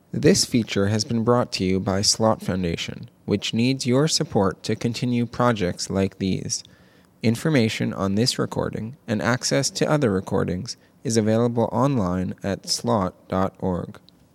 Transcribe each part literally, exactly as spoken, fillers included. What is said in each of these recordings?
This feature has been brought to you by Slot Foundation, which needs your support to continue projects like these. Information on this recording and access to other recordings is available online at slot dot org.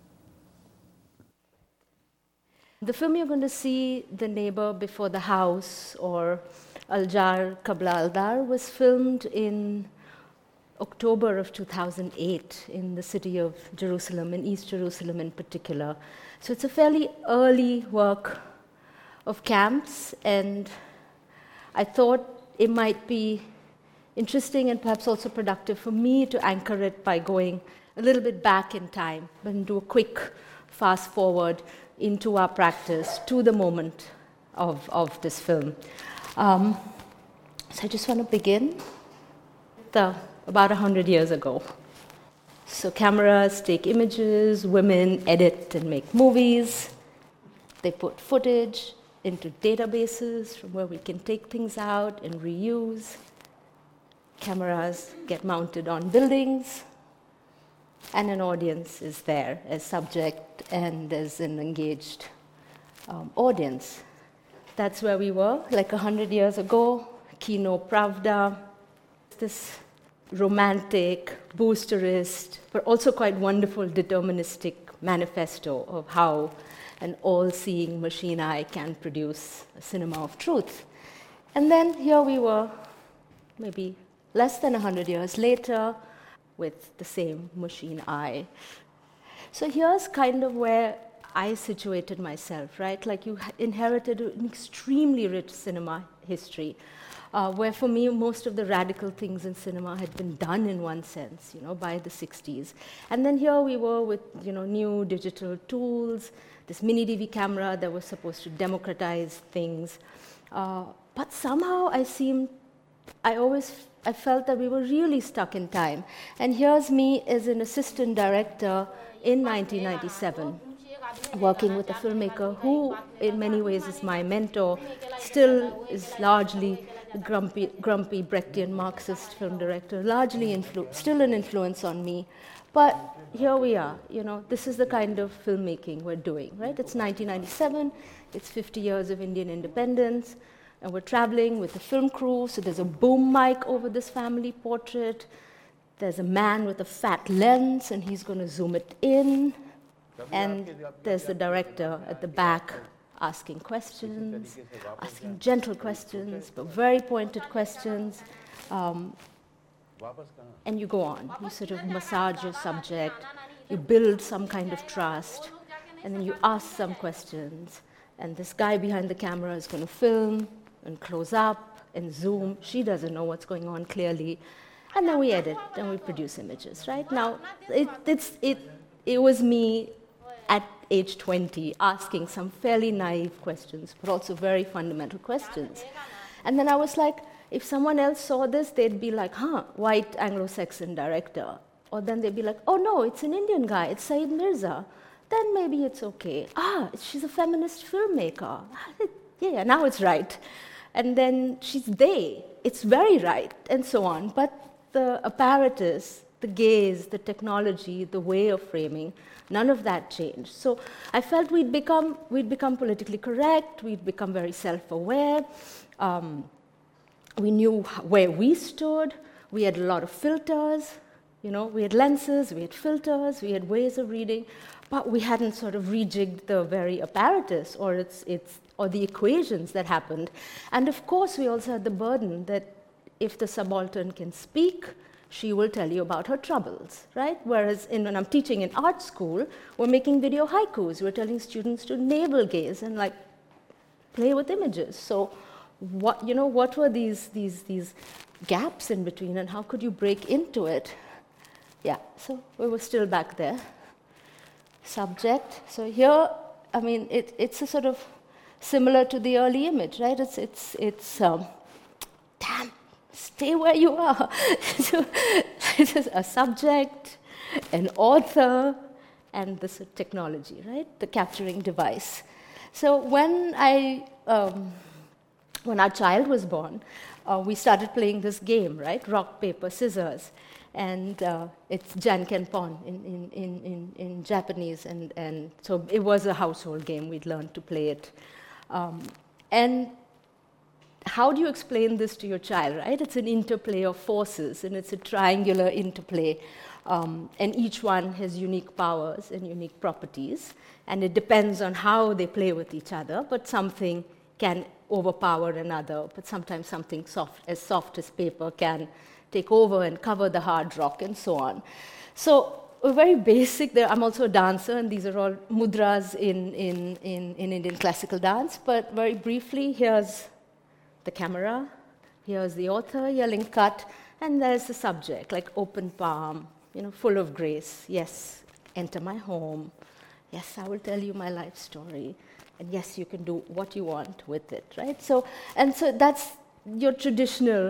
The film you're going to see, The Neighbor Before the House, or Aljar Qabla Aldar, was filmed in October of two thousand eight in the city of Jerusalem, in East Jerusalem in particular. So it's a fairly early work of camps, and I thought it might be interesting and perhaps also productive for me to anchor it by going a little bit back in time and do a quick fast forward into our practice to the moment of, of this film. Um, so I just want to begin the about one hundred years ago. So cameras take images, women edit and make movies. They put footage into databases from where we can take things out and reuse. Cameras get mounted on buildings, and an audience is there as subject and as an engaged um, audience. That's where we were, like one hundred years ago. Kino Pravda, this romantic, boosterist, but also quite wonderful deterministic manifesto of how an all-seeing machine eye can produce a cinema of truth. And then here we were, maybe less than one hundred years later, with the same machine eye. So here's kind of where I situated myself, right? Like you inherited an extremely rich cinema history, Uh, where for me, most of the radical things in cinema had been done in one sense, you know, by the sixties. And then here we were with, you know, new digital tools, this mini D V camera that was supposed to democratize things. Uh, but somehow I seemed, I always, I felt that we were really stuck in time. And here's me as an assistant director in nineteen ninety-seven. Working with a filmmaker who, in many ways, is my mentor, still is largely a grumpy, grumpy Brechtian Marxist film director, largely influ- still an influence on me. But here we are, you know, this is the kind of filmmaking we're doing, right? It's nineteen ninety-seven, it's fifty years of Indian independence, and we're traveling with the film crew, so there's a boom mic over this family portrait, there's a man with a fat lens, and he's going to zoom it in. And there's the director at the back asking questions, asking gentle questions, but very pointed questions. Um, and you go on. You sort of massage your subject, you build some kind of trust, and then you ask some questions. And this guy behind the camera is going to film and close up and zoom. She doesn't know what's going on clearly. And then we edit and we produce images, right? Now, it, it's, it, it was me at age twenty, asking some fairly naive questions, but also very fundamental questions. And then I was like, if someone else saw this, they'd be like, huh, white Anglo-Saxon director. Or then they'd be like, oh no, it's an Indian guy, it's Saeed Mirza. Then maybe it's okay. Ah, she's a feminist filmmaker. Yeah, now it's right. And then she's they, it's very right, and so on. But the apparatus, the gaze, the technology, the way of framing, none of that changed. So I felt we'd become, we'd become politically correct, we'd become very self-aware, um, we knew where we stood, we had a lot of filters, you know, we had lenses, we had filters, we had ways of reading, but we hadn't sort of rejigged the very apparatus or its, its, or the equations that happened. And of course, we also had the burden that if the subaltern can speak, she will tell you about her troubles, right? Whereas in, when I'm teaching in art school, we're making video haikus. We're telling students to navel gaze and like play with images. So what, you know, what were these, these, these gaps in between and how could you break into it? Yeah, so we were still back there. Subject. So here, I mean, it, it's a sort of similar to the early image, right? It's, it's, it's um, damn. Stay where you are. So, a subject, an author, and this technology, right? The capturing device. So when I, um, when our child was born, uh, we started playing this game, right? Rock, paper, scissors. And uh, it's Jankenpon in, in, in, in, in Japanese, and, and so it was a household game. We'd learned to play it. Um, and how do you explain this to your child, right? It's an interplay of forces, and it's a triangular interplay. Um, and each one has unique powers and unique properties, and it depends on how they play with each other, but something can overpower another, but sometimes something soft, as soft as paper can take over and cover the hard rock, and so on. So we're very basic there. I'm also a dancer, and these are all mudras in, in, in, in Indian classical dance, but very briefly, here's the camera, here's the author yelling cut, and there's the subject, like open palm, you know, full of grace. Yes, enter my home. Yes, I will tell you my life story. And yes, you can do what you want with it, right? So, and so that's your traditional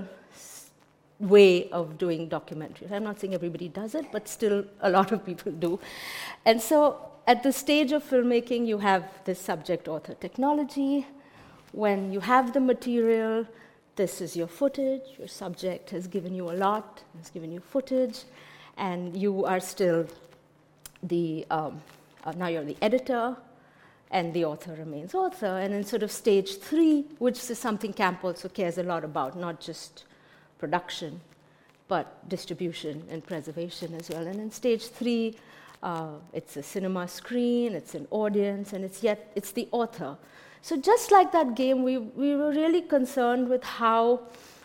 way of doing documentaries. I'm not saying everybody does it, but still a lot of people do. And so at the stage of filmmaking, you have this subject-author technology. When you have the material, this is your footage. Your subject has given you a lot, has given you footage, and you are still the, um, uh, now you're the editor, and the author remains author. And in sort of stage three, which is something Camp also cares a lot about, not just production, but distribution and preservation as well. And in stage three, uh, it's a cinema screen, it's an audience, and it's yet it's the author. So just like that game, we, we were really concerned with how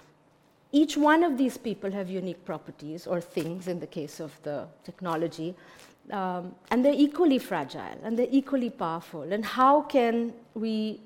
each one of these people have unique properties, or things in the case of the technology, um, and they're equally fragile, and they're equally powerful. And how can we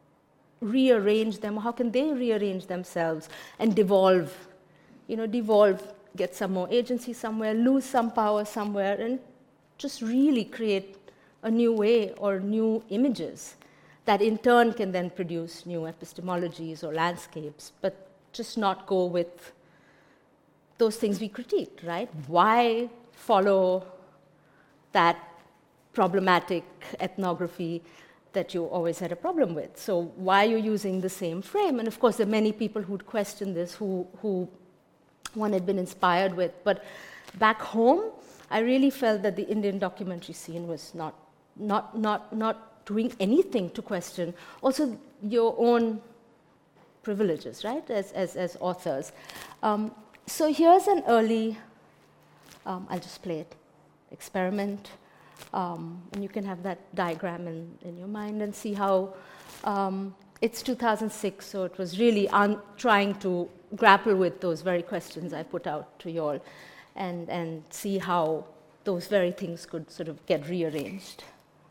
rearrange them? How can they rearrange themselves and devolve, you know, devolve, get some more agency somewhere, lose some power somewhere, and just really create a new way or new images that in turn can then produce new epistemologies or landscapes, but just not go with those things we critiqued, right? Why follow that problematic ethnography that you always had a problem with? So why are you using the same frame? And of course, there are many people who'd question this, who, who one had been inspired with. But back home, I really felt that the Indian documentary scene was not, not, not, not doing anything to question also your own privileges, right, as, as, as authors. Um, so here's an early, um, I'll just play it, experiment. Um, and you can have that diagram in, in your mind and see how um, it's two thousand six, so it was really un- trying to grapple with those very questions I put out to you all, and, and see how those very things could sort of get rearranged.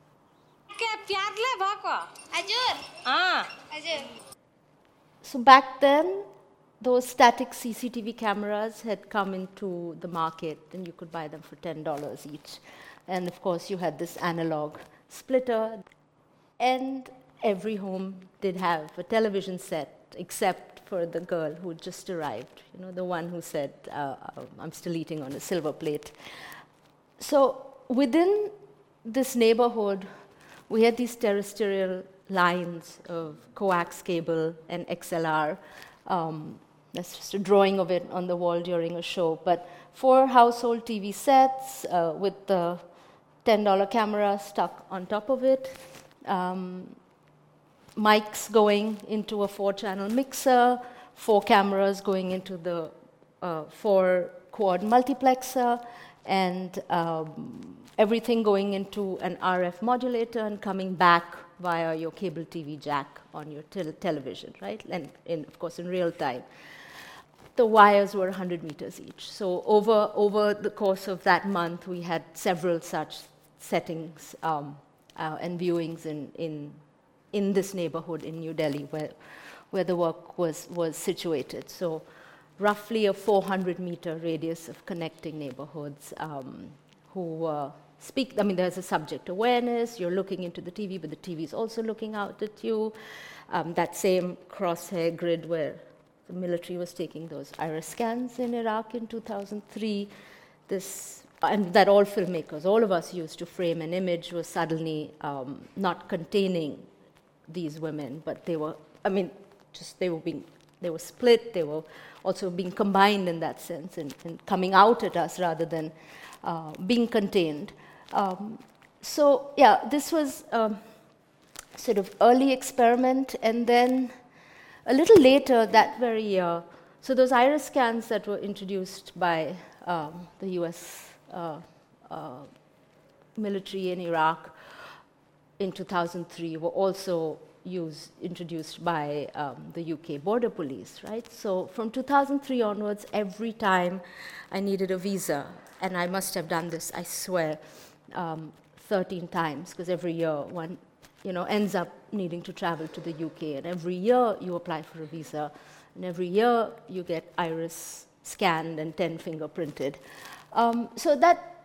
So back then, those static C C T V cameras had come into the market, and you could buy them for ten dollars each. And of course, you had this analog splitter. And every home did have a television set, except for the girl who just arrived, you know, the one who said, uh, I'm still eating on a silver plate. So within this neighborhood, we had these terrestrial lines of coax cable and X L R. Um, that's just a drawing of it on the wall during a show. But four household T V sets uh, with the ten dollar camera stuck on top of it, um, mics going into a four-channel mixer, four cameras going into the uh, four-quad multiplexer, and um, everything going into an R F modulator and coming back via your cable T V jack on your te- television, right? And in, of course, in real time. The wires were one hundred meters each. So over, over the course of that month, we had several such settings um, uh, and viewings in, in, in this neighborhood in New Delhi where, where the work was, was situated. So roughly a four hundred meter radius of connecting neighborhoods um, who uh, speak. I mean, there's a subject awareness. You're looking into the T V, but the T V is also looking out at you. Um, that same crosshair grid where the military was taking those iris scans in Iraq in two thousand three. This, and that all filmmakers, all of us used to frame an image, was suddenly um, not containing these women, but they were, I mean, just they were being they were split, they were also being combined in that sense and, and coming out at us rather than uh, being contained. Um, so yeah, this was a sort of early experiment, and then a little later that very year, so those iris scans that were introduced by um, the U S uh, uh, military in Iraq in two thousand three were also used, introduced by um, the U K border police, right? So from two thousand three onwards, every time I needed a visa, and I must have done this, I swear, um, thirteen times, because every year one, you know, ends up needing to travel to the U K, and every year you apply for a visa, and every year you get iris scanned and ten fingerprinted. Um, so that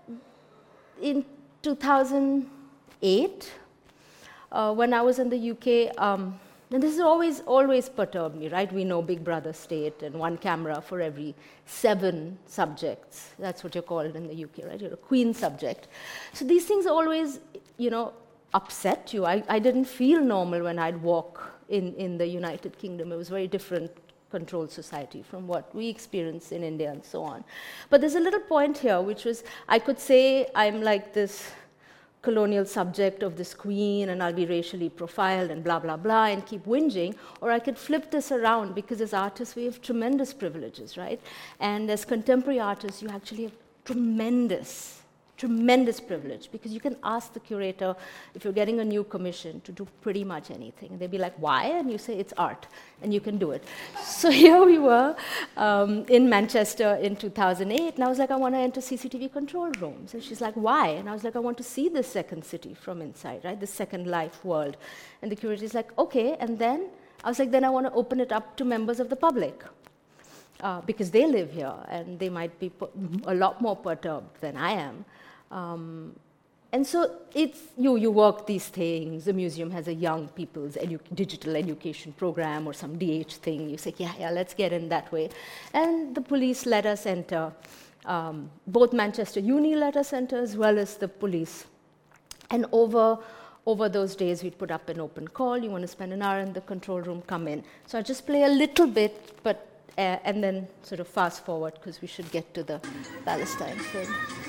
in two thousand eight, uh, when I was in the U K, um, and this has always, always perturbed me, right? We know Big Brother state and one camera for every seven subjects. That's what you're called in the U K, right? You're a queen subject. So these things always, you know, upset you. I, I didn't feel normal when I'd walk in, in the United Kingdom. It was very different controlled society from what we experience in India and so on. But there's a little point here, which was, I could say I'm like this colonial subject of this queen, and I'll be racially profiled and blah, blah, blah, and keep whinging, or I could flip this around, because as artists, we have tremendous privileges, right? And as contemporary artists, you actually have tremendous Tremendous privilege, because you can ask the curator if you're getting a new commission to do pretty much anything. And they'd be like, why? And you say, it's art, and you can do it. So here we were um, in Manchester in two thousand eight, and I was like, I want to enter C C T V control rooms. And she's like, why? And I was like, I want to see this second city from inside, right? The second life world. And the curator is like, okay, and then? I was like, then I want to open it up to members of the public. Uh, because they live here, and they might be a lot more perturbed than I am. Um, and so it's, you, you work these things. The museum has a young people's edu digital education program or some D H thing. You say, yeah, yeah, let's get in that way. And the police let us enter. Um, both Manchester Uni let us enter, as well as the police. And over, over those days, we'd put up an open call. You want to spend an hour in the control room, come in. So I just play a little bit, but Uh, and then sort of fast forward, because we should get to the Palestine film.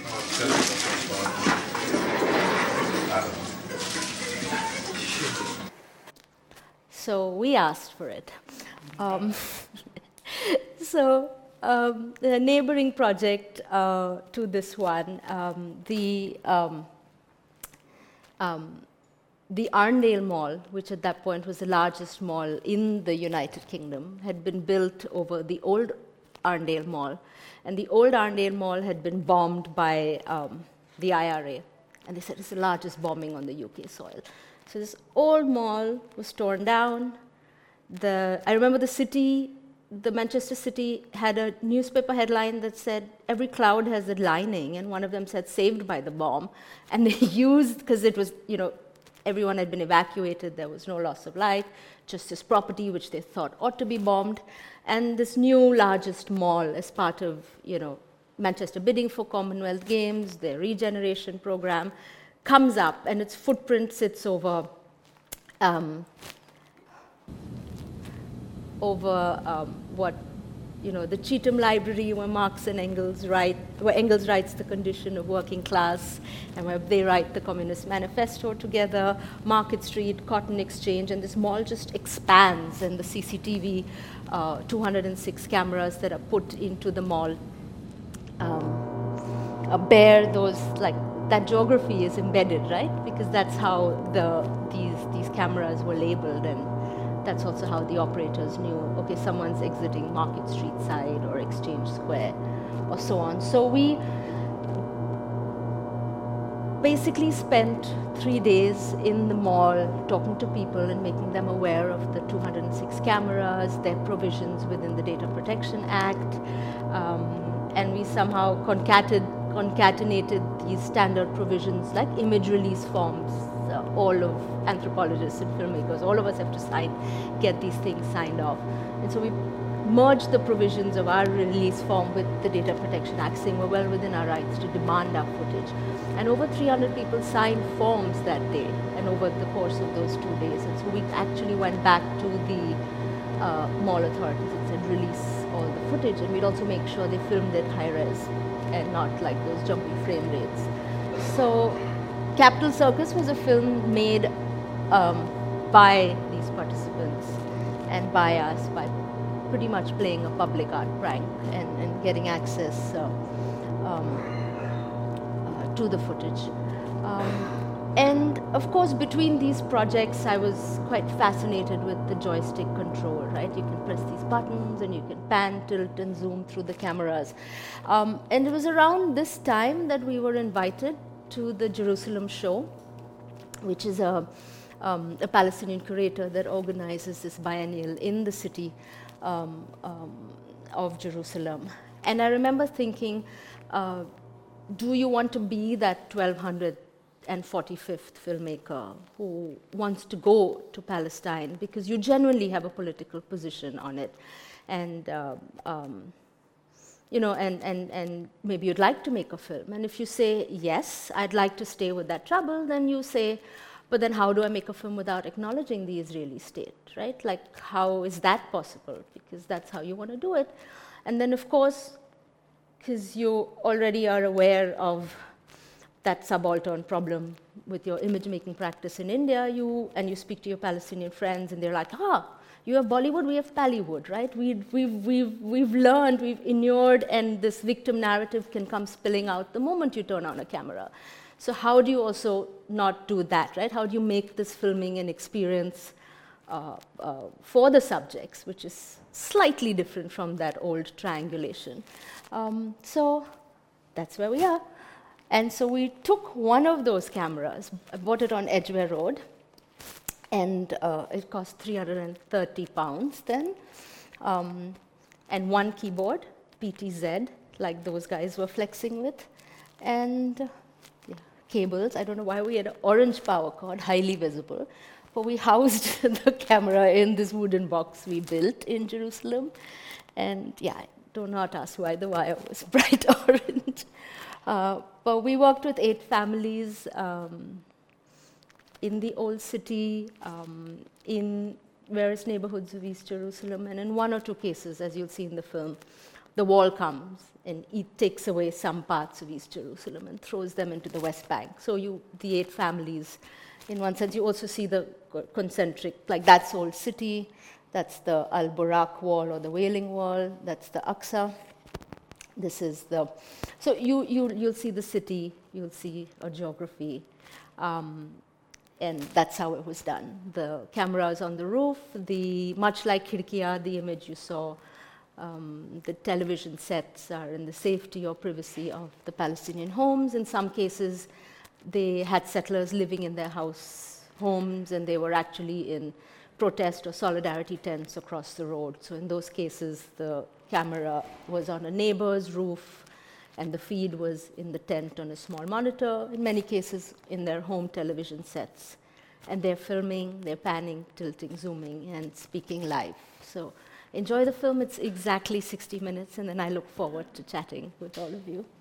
So we asked for it. Um, so um, the neighboring project uh, to this one, um, the um, um, The Arndale Mall, which at that point was the largest mall in the United Kingdom, had been built over the old Arndale Mall. And the old Arndale Mall had been bombed by um, the I R A. And they said it's the largest bombing on the U K soil. So this old mall was torn down. The, I remember the city, the Manchester City, had a newspaper headline that said, every cloud has a lining. And one of them said, saved by the bomb. And they used, because it was, you know, everyone had been evacuated, there was no loss of life, just this property which they thought ought to be bombed. And this new largest mall, as part of, you know, Manchester bidding for Commonwealth Games, their regeneration program, comes up, and its footprint sits over, um, over um, what, you know, the Cheetham Library, where Marx and Engels write, where Engels writes The Condition of Working Class, and where they write the Communist Manifesto together, Market Street, Cotton Exchange, and this mall just expands, and the C C T V, uh, two hundred six cameras that are put into the mall um, uh, bear those, like, that geography is embedded, right? Because that's how the, these, these cameras were labeled, and that's also how the operators knew, okay, someone's exiting Market Street side or Exchange Square, or so on. So we basically spent three days in the mall talking to people and making them aware of the two hundred six cameras, their provisions within the Data Protection Act, um, and we somehow concatenated, concatenated these standard provisions like image release forms. Uh, all of anthropologists and filmmakers, all of us have to sign, get these things signed off. And so we merged the provisions of our release form with the Data Protection Act, saying we're well within our rights to demand our footage. And over three hundred people signed forms that day, and over the course of those two days. And so we actually went back to the uh, mall authorities that said release all the footage, and we'd also make sure they filmed it high res and not like those jumpy frame rates. So Capital Circus was a film made um, by these participants and by us, by pretty much playing a public art prank and, and getting access uh, um, uh, to the footage. Um, and of course, between these projects, I was quite fascinated with the joystick control, right? You can press these buttons and you can pan, tilt, and zoom through the cameras. Um, and it was around this time that we were invited to the Jerusalem Show, which is a, um, a Palestinian curator that organizes this biennial in the city um, um, of Jerusalem. And I remember thinking, uh, do you want to be that twelve forty-fifth filmmaker who wants to go to Palestine because you genuinely have a political position on it, and uh, um, you know, and, and, and maybe you'd like to make a film. And if you say, yes, I'd like to stay with that trouble, then you say, but then how do I make a film without acknowledging the Israeli state, right? Like, how is that possible? Because that's how you want to do it. And then, of course, because you already are aware of that subaltern problem with your image-making practice in India, you and you speak to your Palestinian friends, and they're like, ah, you have Bollywood, we have Pallywood, right? We've, we've, we've, we've learned, we've inured, and this victim narrative can come spilling out the moment you turn on a camera. So how do you also not do that, right? How do you make this filming an experience uh, uh, for the subjects, which is slightly different from that old triangulation? Um, so that's where we are. And so we took one of those cameras, I bought it on Edgware Road, and uh, it cost three hundred thirty pounds then, um, and one keyboard, P T Z, like those guys were flexing with, and uh, yeah, cables. I don't know why we had an orange power cord, highly visible, but we housed the camera in this wooden box we built in Jerusalem, and yeah, do not ask why the wire was bright orange. Uh, but we worked with eight families um, in the old city, um, in various neighborhoods of East Jerusalem, and in one or two cases, as you'll see in the film, the wall comes and it takes away some parts of East Jerusalem and throws them into the West Bank. So you, the eight families, in one sense, you also see the concentric, like that's old city, that's the Al-Burak wall or the Wailing Wall, that's the Aqsa. This is the, so you, you, you'll see the city, you'll see a geography, um, and that's how it was done. The camera is on the roof, the, much like Khirkiya, the image you saw, um, the television sets are in the safety or privacy of the Palestinian homes. In some cases, they had settlers living in their house homes, and they were actually in protest or solidarity tents across the road. So in those cases, the camera was on a neighbor's roof, and the feed was in the tent on a small monitor, in many cases in their home television sets. And they're filming, they're panning, tilting, zooming, and speaking live. So enjoy the film. It's exactly sixty minutes, and then I look forward to chatting with all of you.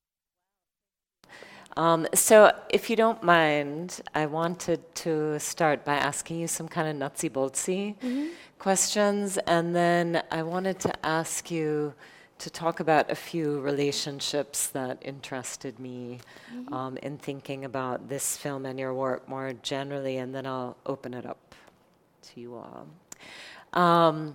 Um, so if you don't mind, I wanted to start by asking you some kind of nutsy-boltsy mm-hmm. questions, and then I wanted to ask you to talk about a few relationships that interested me mm-hmm. um, in thinking about this film and your work more generally, and then I'll open it up to you all. Um,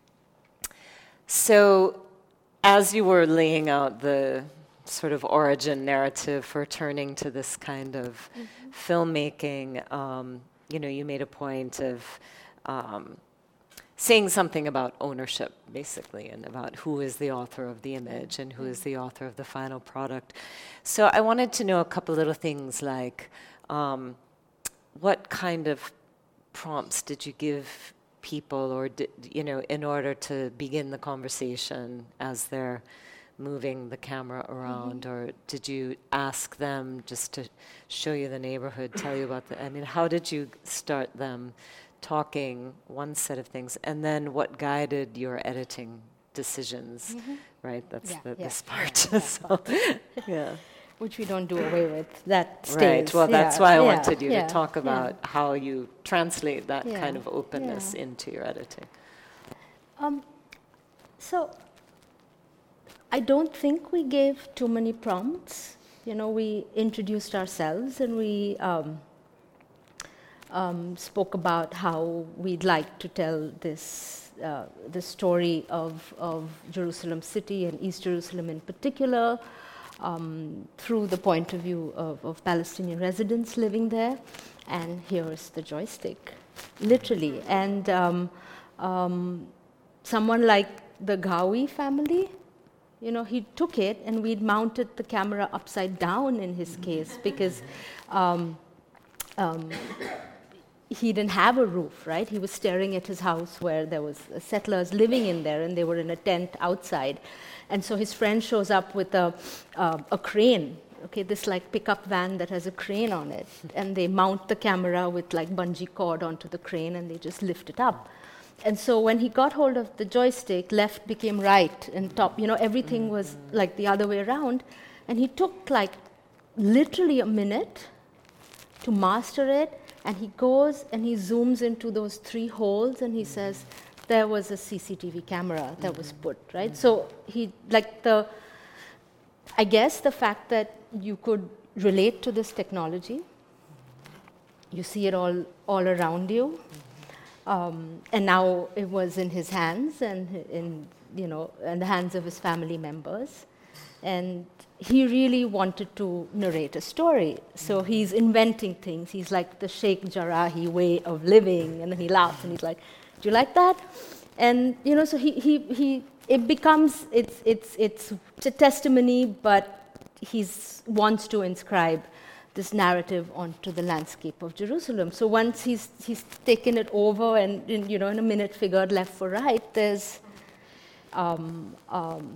so as you were laying out the sort of origin narrative for turning to this kind of mm-hmm. filmmaking, um, you know, you made a point of um, saying something about ownership, basically, and about who is the author of the image and who is the author of the final product. So I wanted to know a couple little things like, um, what kind of prompts did you give people, or did, you know, in order to begin the conversation as they're moving the camera around, mm-hmm. or did you ask them just to show you the neighborhood, tell you about the, I mean, how did you start them talking one set of things, and then what guided your editing decisions, mm-hmm. right? That's yeah, the, yeah, this part. Yeah, so, yeah. Which we don't do away with. That stays. Right, well, that's yeah, why I yeah, wanted you yeah, to talk about yeah. how you translate that yeah, kind of openness yeah. into your editing. Um, so I don't think we gave too many prompts. You know, we introduced ourselves and we um, um, spoke about how we'd like to tell this uh, the story of, of Jerusalem City and East Jerusalem in particular, um, through the point of view of, of Palestinian residents living there. And here's the joystick, literally. And um, um, someone like the Gawi family, you know, he took it and we'd mounted the camera upside down in his case because um, um, he didn't have a roof, right? He was staring at his house where there was settlers living in there and they were in a tent outside. And so his friend shows up with a, uh, a crane, okay, this like pickup van that has a crane on it. And they mount the camera with like bungee cord onto the crane and they just lift it up. And so when he got hold of the joystick, left became right and top, you know, everything was like the other way around. And he took like literally a minute to master it. And he goes and he zooms into those three holes and he says, there was a C C T V camera that was put, right? So he, like the, I guess the fact that you could relate to this technology, you see it all, all around you. Um, and now it was in his hands and in, you know, in the hands of his family members. And he really wanted to narrate a story. So he's inventing things. He's like the Sheikh Jarrahi way of living. And then he laughs and he's like, do you like that? And, you know, so he, he, he it becomes, it's, it's, it's a testimony, but he wants to inscribe this narrative onto the landscape of Jerusalem. So once he's, he's taken it over and, in, you know, in a minute figured left for right, there's, um, um,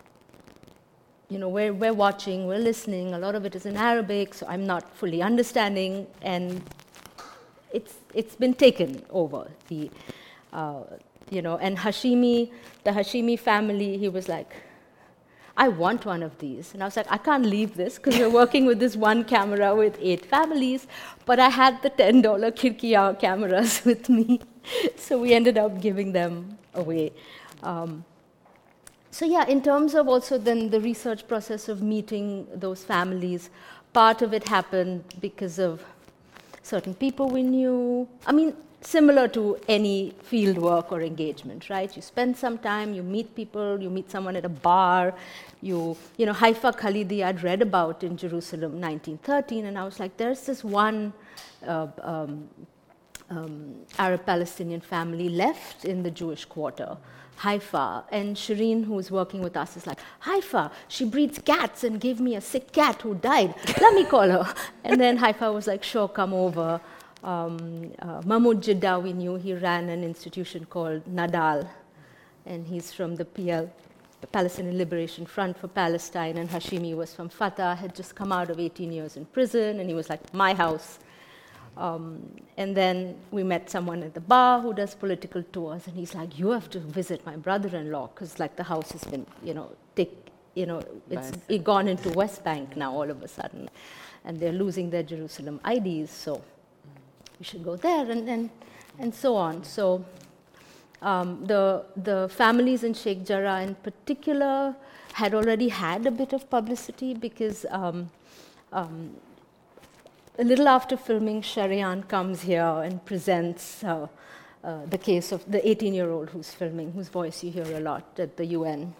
you know, we're, we're watching, we're listening, a lot of it is in Arabic, so I'm not fully understanding, and it's, it's been taken over. The, uh, you know, and Hashimi, the Hashimi family, he was like, I want one of these. And I was like, I can't leave this because we're working with this one camera with eight families, but I had the ten dollar Kirkiya cameras with me, so we ended up giving them away. Um, So yeah, in terms of also then the research process of meeting those families, part of it happened because of certain people we knew. I mean, similar to any field work or engagement, right? You spend some time, you meet people, you meet someone at a bar, you, you know, Haifa Khalidi I'd read about in Jerusalem, nineteen thirteen, and I was like, there's this one uh, um, um, Arab-Palestinian family left in the Jewish quarter, Haifa, and Shireen, who's working with us, is like, Haifa, she breeds cats and gave me a sick cat who died. Let me call her. And then Haifa was like, sure, come over. Um, uh, Mahmoud Jidda, we knew, he ran an institution called Nadal, and he's from the P L, the Palestinian Liberation Front for Palestine, and Hashimi was from Fatah, had just come out of eighteen years in prison, and he was like, my house. Um, and then we met someone at the bar who does political tours, and he's like, you have to visit my brother-in-law, because like the house has been, you know, take, you know, it's it gone into West Bank now all of a sudden, and they're losing their Jerusalem I Ds, so we should go there, and and, and so on. So um, the the families in Sheikh Jarrah in particular had already had a bit of publicity because um, um, a little after filming, Sharian comes here and presents uh, uh, the case of the eighteen-year-old who's filming, whose voice you hear a lot at the U N.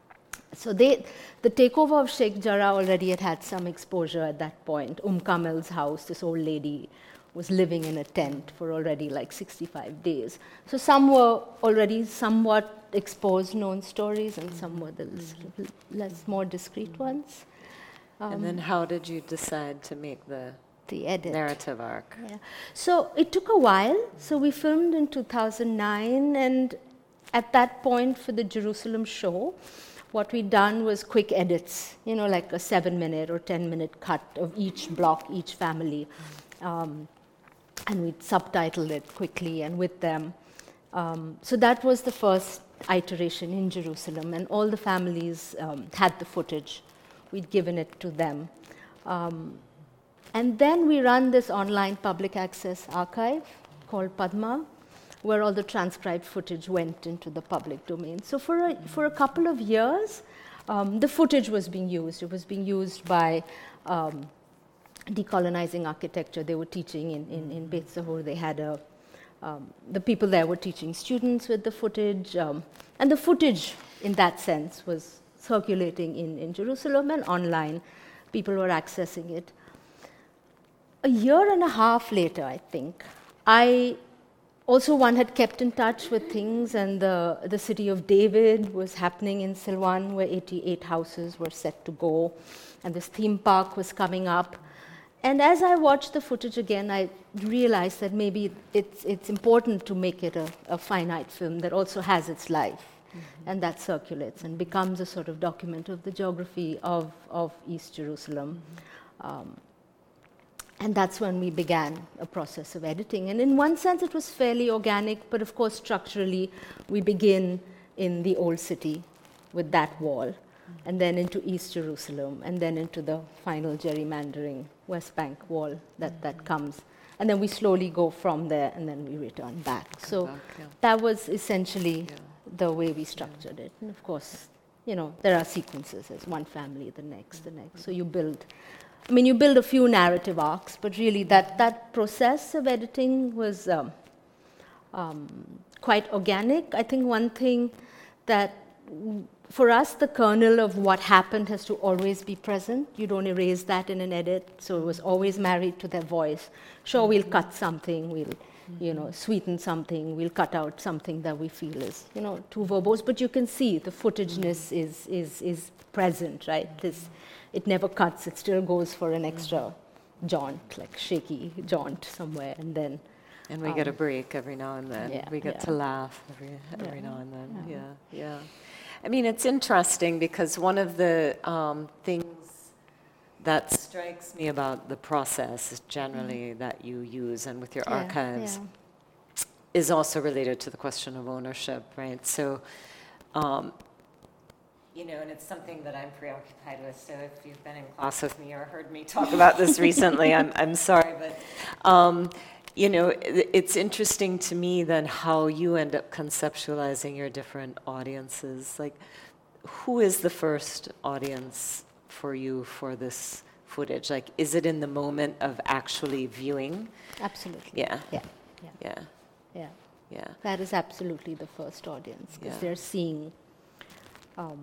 So they, the takeover of Sheikh Jarrah already had had some exposure at that point. Umm Kamel's house, this old lady, was living in a tent for already like sixty-five days. So some were already somewhat exposed, known stories, and some were the mm-hmm. less, more discreet ones. Um, and then how did you decide to make the the edit. narrative arc? Yeah. So it took a while. So we filmed in two thousand nine, and at that point for the Jerusalem show, what we'd done was quick edits, you know, like a seven-minute or ten-minute cut of each block, each family. Um, and we'd subtitle it quickly and with them. Um, so that was the first iteration in Jerusalem, and all the families um, had the footage. We'd given it to them. Um, And then we run this online public access archive called Padma, where all the transcribed footage went into the public domain. So for a, for a couple of years, um, the footage was being used. It was being used by um, decolonizing architecture. They were teaching in, in, in Beit Sahur. They had a, um, the people there were teaching students with the footage. Um, and the footage, in that sense, was circulating in, in Jerusalem and online. People were accessing it. A year and a half later, I think, I also one had kept in touch with things, and the, the city of David was happening in Silwan, where eighty-eight houses were set to go, and this theme park was coming up. And as I watched the footage again, I realized that maybe it's, it's important to make it a, a finite film that also has its life, mm-hmm. and that circulates and becomes a sort of document of the geography of, of East Jerusalem. Mm-hmm. Um, and that's when we began a process of editing. And in one sense, it was fairly organic, but of course, structurally, we begin in the old city with that wall, and then into East Jerusalem, and then into the final gerrymandering West Bank wall that, mm-hmm. that comes. And then we slowly go from there, and then we return back. Come so back, yeah. that was essentially yeah. the way we structured yeah. it. And of course, you know, there are sequences. There's one family, the next, the next. So you build, I mean, you build a few narrative arcs, but really that, that process of editing was um, um, quite organic. I think one thing that w- for us, the kernel of what happened has to always be present. You don't erase that in an edit, so it was always married to their voice. Sure, we'll cut something, we'll, you know, sweeten something, we'll cut out something that we feel is, you know, too verbose, but you can see the footageness is, is, is present, right? This, it never cuts, it still goes for an extra jaunt, like shaky jaunt somewhere, and then... And we um, get a break every now and then. Yeah, we get yeah. to laugh every, every yeah. now and then, yeah. yeah, yeah. I mean, it's interesting because one of the um, things that strikes me about the process is generally mm. that you use and with your yeah, archives yeah. is also related to the question of ownership, right? So, um, you know, and it's something that I'm preoccupied with. So if you've been in class with me or heard me talk about this recently, I'm, I'm sorry, but... Um, You know, it's interesting to me then how you end up conceptualizing your different audiences. Like, who is the first audience for you for this footage? Like, is it in the moment of actually viewing? Absolutely. Yeah. Yeah. Yeah. Yeah. Yeah. Yeah. That is absolutely the first audience, because yeah. they're seeing um,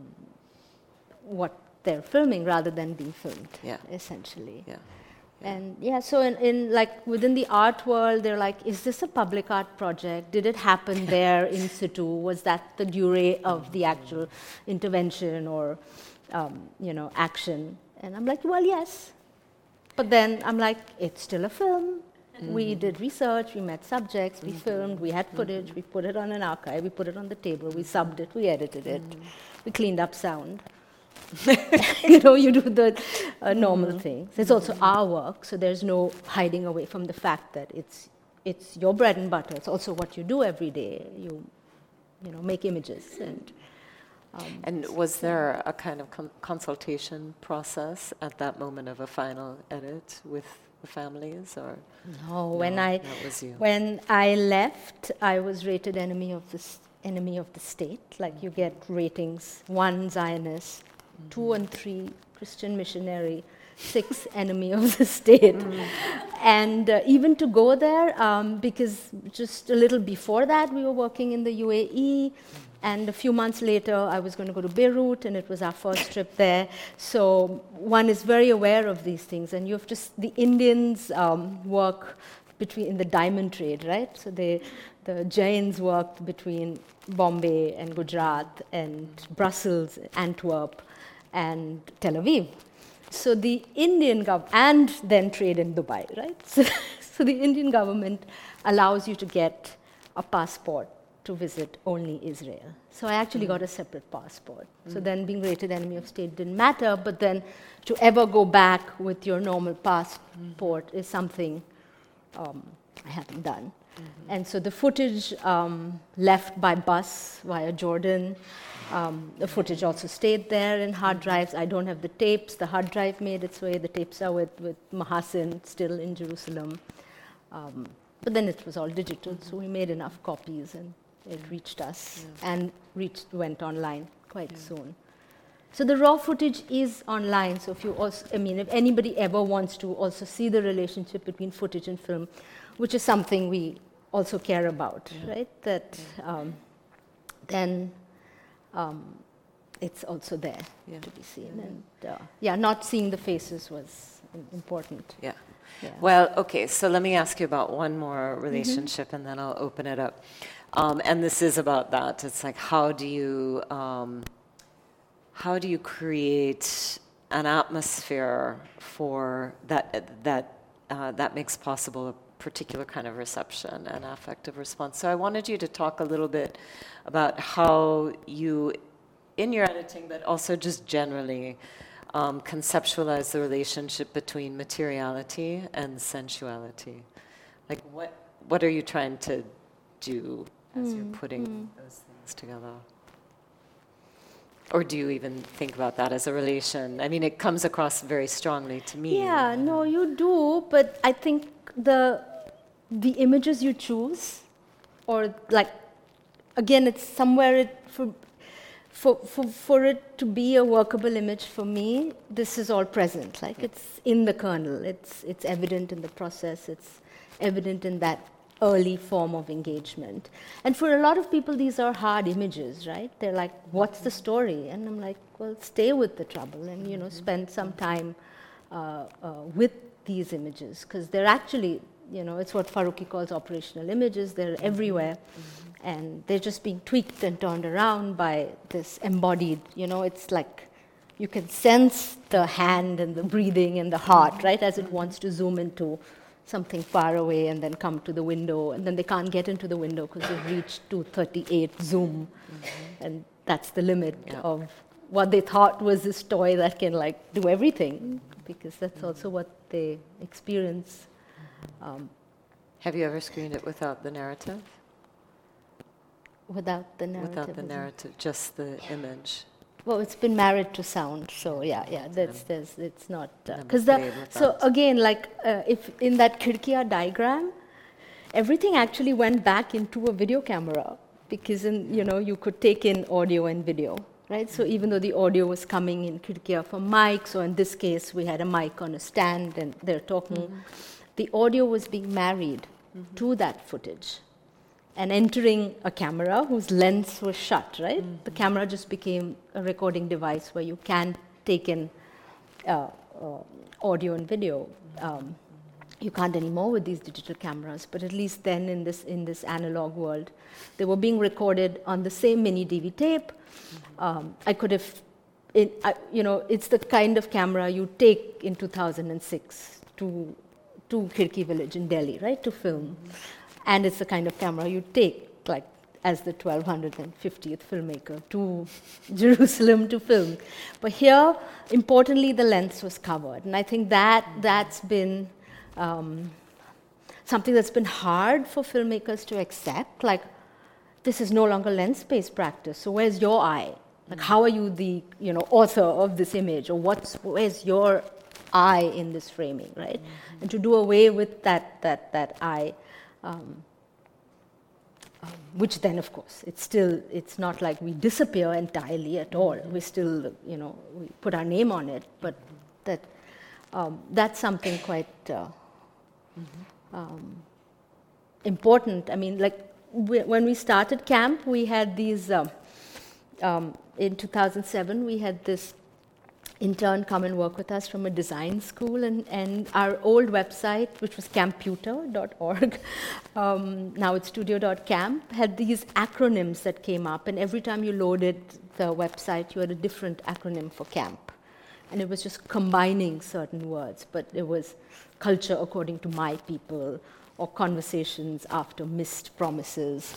what they're filming rather than being filmed, yeah. essentially. Yeah. Yeah. And yeah, so in, in like within the art world, they're like, is this a public art project? Did it happen there in situ? Was that the durée of the actual intervention or, um, you know, action? And I'm like, well, yes. But then I'm like, it's still a film. Mm-hmm. We did research, we met subjects, we mm-hmm. filmed, we had footage, mm-hmm. we put it on an archive, we put it on the table, we subbed it, we edited it, mm-hmm. we cleaned up sound. You know, you do the uh, normal mm-hmm. things. It's also our work, so there's no hiding away from the fact that it's it's your bread and butter. It's also what you do every day. You, you know, make images and. Um, and was there a kind of con- consultation process at that moment of a final edit with the families, or? No, when no, I that was you. when I left, I was rated enemy of the st- enemy of the state. Like you get ratings: one Zionist. Mm-hmm. Two and three, Christian missionary, six, enemy of the state. Mm-hmm. And uh, even to go there, um, because just a little before that, we were working in the U A E, mm-hmm. and a few months later, I was going to go to Beirut, and it was our first trip there. So one is very aware of these things, and you have to, s- the Indians um, work between, in the diamond trade, right? So they, the Jains worked between Bombay and Gujarat and Brussels, Antwerp, and Tel Aviv. So the Indian government, and then trade in Dubai, right? So, so the Indian government allows you to get a passport to visit only Israel. So I actually mm. got a separate passport. Mm. So then being rated enemy of state didn't matter, but then to ever go back with your normal passport mm. is something um, I haven't done. Mm-hmm. And so the footage um, left by bus via Jordan. Um, the footage also stayed there in hard drives. I don't have the tapes. The hard drive made its way. The tapes are with, with Mahasin, still in Jerusalem. Um, But then it was all digital, mm-hmm. so we made enough copies and it reached us yeah. and reached went online quite yeah. soon. So the raw footage is online. So if you also, I mean, if anybody ever wants to also see the relationship between footage and film, which is something we also care about, yeah. right? That yeah. um, then um, it's also there yeah. to be seen. Yeah. And uh, yeah, not seeing the faces was important. Yeah. yeah. Well, okay. So let me ask you about one more relationship, mm-hmm. and then I'll open it up. Um, and this is about that. It's like, how do you um, how do you create an atmosphere for that that uh, that makes possible a particular kind of reception and affective response? So I wanted you to talk a little bit about how you, in your editing, but also just generally, um, conceptualize the relationship between materiality and sensuality. Like, what what are you trying to do as mm, you're putting mm. those things together? Or do you even think about that as a relation? I mean, it comes across very strongly to me. Yeah, no, you do, but I think the the images you choose, or like, again, it's somewhere it, for, for, for, for it to be a workable image for me, this is all present. Like, it's in the kernel. It's, it's evident in the process. It's evident in that early form of engagement. And for a lot of people, these are hard images, right? They're like, what's the story? And I'm like, well, stay with the trouble and, you know, spend some time uh, uh, with these images, because they're actually, you know, it's what Farooqui calls operational images. They're everywhere, mm-hmm. and they're just being tweaked and turned around by this embodied, you know, it's like you can sense the hand and the breathing and the heart, right, as it wants to zoom into something far away and then come to the window, and then they can't get into the window because they've reached two thirty-eight zoom, mm-hmm. and that's the limit yeah. of what they thought was this toy that can like do everything, because that's mm-hmm. also what they experience. Um, Have you ever screened it without the narrative? Without the narrative? Without the narrative, just the image. Well, it's been married to sound, so yeah, yeah, that's, that's it's not, because uh, so again, like uh, if in that Khidkiya diagram, everything actually went back into a video camera, because in, you know, you could take in audio and video, right? So even though the audio was coming in Khidkiya from mics, so in this case we had a mic on a stand and they're talking, mm-hmm. the audio was being married mm-hmm. to that footage and entering a camera whose lens was shut, right? Mm-hmm. The camera just became a recording device where you can take in uh, uh, audio and video. Um, you can't anymore with these digital cameras, but at least then in this in this analog world, they were being recorded on the same mini D V tape. Mm-hmm. Um, I could have, it, I, you know, it's the kind of camera you take in two thousand six to to Khidki village in Delhi, right, to film. Mm-hmm. And it's the kind of camera you take, like, as the twelve fiftieth filmmaker to Jerusalem to film. But here, importantly, the lens was covered. And I think that that's been um, something that's been hard for filmmakers to accept. Like, this is no longer lens-based practice, so where's your eye? Like, how are you the, you know, author of this image? Or what's where's your eye in this framing, right? Mm-hmm. And to do away with that that that eye, um, um, which then, of course, it's still it's not like we disappear entirely at all. We still, you know, we put our name on it, but that um, that's something quite uh, mm-hmm. um, important. I mean, like we, when we started camp, we had these. Um, um, in two thousand seven, we had this intern come and work with us from a design school, and, and our old website, which was camputer dot org, um, now it's studio dot camp, had these acronyms that came up, and every time you loaded the website, you had a different acronym for camp. And it was just combining certain words, but it was culture according to my people, or conversations after missed promises,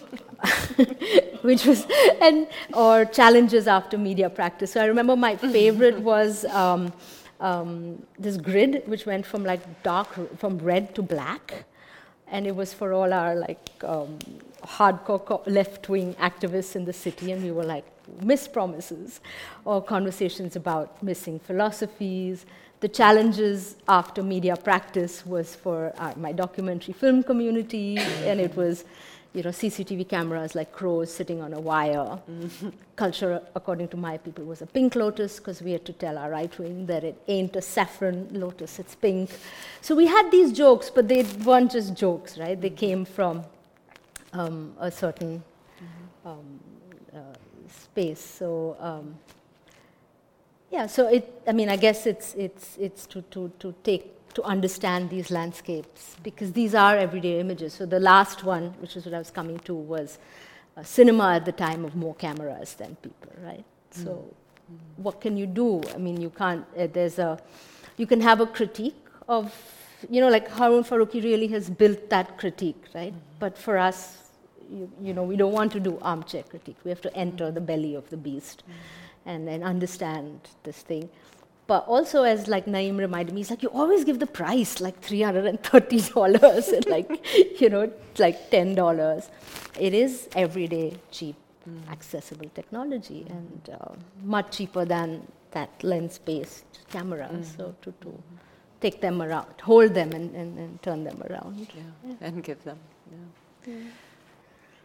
which was, and or challenges after media practice. So I remember my favorite was um, um, this grid, which went from like dark, from red to black, and it was for all our like um, hardcore left-wing activists in the city, and we were like, missed promises, or conversations about missing philosophies. the challenges after media practice was for uh, my documentary film community, and it was, you know, C C T V cameras like crows sitting on a wire. Mm-hmm. Culture, according to my people, was a pink lotus, because we had to tell our right wing that it ain't a saffron lotus, it's pink. So we had these jokes, but they weren't just jokes, right? They came from um, a certain mm-hmm. um, uh, space. So um, yeah, so it. I mean, I guess it's it's it's to to to take. to understand these landscapes, because these are everyday images. So the last one, which is what I was coming to, was uh, cinema at the time of more cameras than people, right? Mm. So mm. what can you do? I mean, you can't, uh, there's a, you can have a critique of, you know, like Haroon Farooqui really has built that critique, right? Mm. But for us, you, you know, we don't want to do armchair critique. We have to enter mm. the belly of the beast mm. and then understand this thing. But also, as like Naeem reminded me, he's like, you always give the price, like three hundred thirty dollars and like, you know, like ten dollars. It is everyday, cheap, mm. accessible technology, mm. and uh, much cheaper than that lens-based camera. Mm. So to, to take them around, hold them and, and, and turn them around. Yeah. Yeah. And give them. Yeah. Yeah.